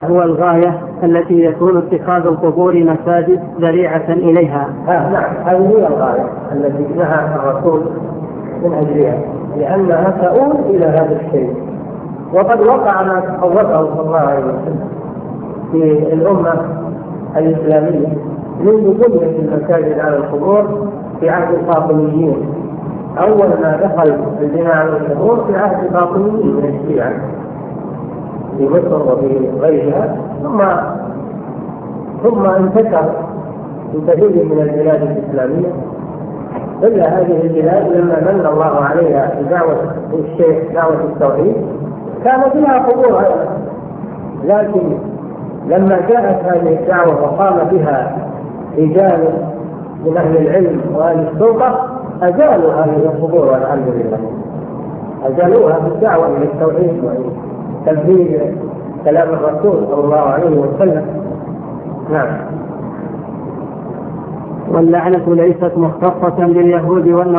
هو الغاية التي يكون اتخاذ القبور مساجد ذريعة إليها. نعم، هذه هي الغاية التي نهى الرسول من أجلها، لأنها تؤول إلى هذا الشيء. وقد وقع ما تصوره صلى الله عليه وسلم في الأمة الإسلامية منذ بنية المساجد على القبور في عهد الفاطميين. أول ما دخل البناء على القبور في عهد الفاطميين من الشيعة في مصر وفي غيرها، ثم انتشر في كثير من البلاد الإسلامية، إلا هذه البلاد لما من الله عليها بدعوة الشيخ دعوة التوحيد كان فيها قبور أيضا، لكن لما جاءت هذه الدعوة وقام بها رجال من أهل العلم وأهل السلطة أزالوا هذه القبور والحمد لله، أزالوها بالدعوة إلى التوحيد وتنفيذ كلام الرسول صلى الله عليه وسلم. نعم. واللعنة ليست مختصة باليهود والنصارى.